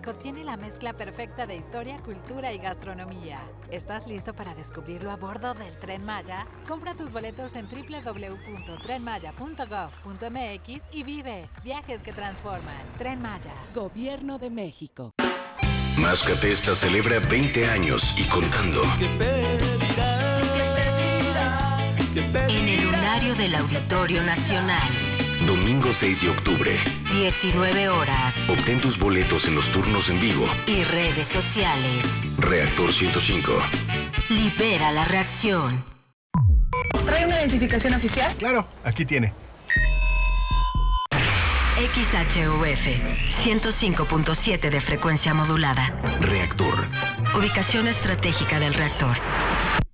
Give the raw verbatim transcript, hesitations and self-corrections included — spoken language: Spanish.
México tiene la mezcla perfecta de historia, cultura y gastronomía. ¿Estás listo para descubrirlo a bordo del Tren Maya? Compra tus boletos en doble u doble u doble u punto tren maya punto gov punto m x y vive viajes que transforman. Tren Maya. Gobierno de México. Mascatesta celebra veinte años y contando. ¿Qué pedirás? ¿Qué pedirás? En el lunario del Auditorio Nacional. Domingo seis de octubre. diecinueve horas. Obtén tus boletos en los turnos en vivo. Y redes sociales. Reactor ciento cinco. Libera la reacción. ¿Trae una identificación oficial? Claro, aquí tiene. X H U F, ciento cinco punto siete de frecuencia modulada. Reactor. Ubicación estratégica del reactor.